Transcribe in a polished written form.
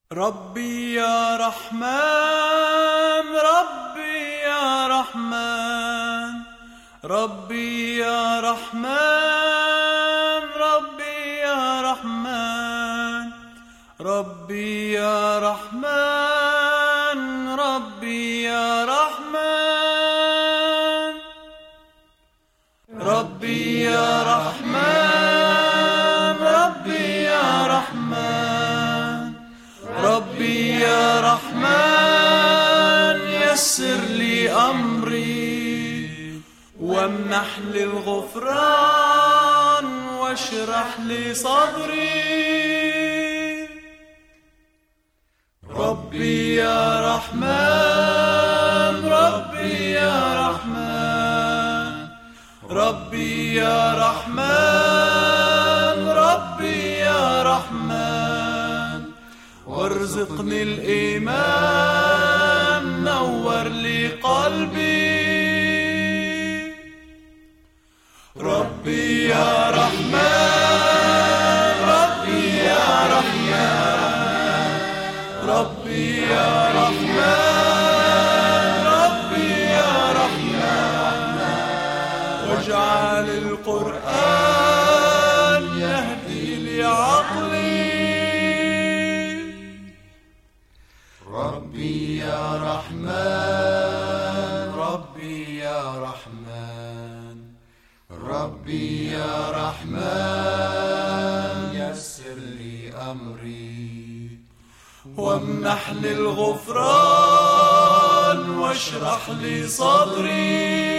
ربي يا رحمن، ربي يا رحمن، ربي يا رحمن، ربي يا رحمن، ربي يا رحمن، ربي يا رحمن، ربي يا رحمن، ربي يا رحمن، ربي يا رحمن، يسر لي أمري وامنح لي الغفران واشرح لي صدري. ربي يا رحمن، ربي يا رحمن، ربي يا رحمن، ربي يا رحمن، وارزقني الإيمان، نور لي قلبي. ربي يا رحمن، ربي يا رحمن، ربي يا رحمن، ربي يا رحمن، واجعل القرآن يهدي لي عقلي. ربي يا رحمن، ربي يا رحمن، ربي يا رحمن، يسر لي أمري وامنح لي الغفران واشرح لي صدري.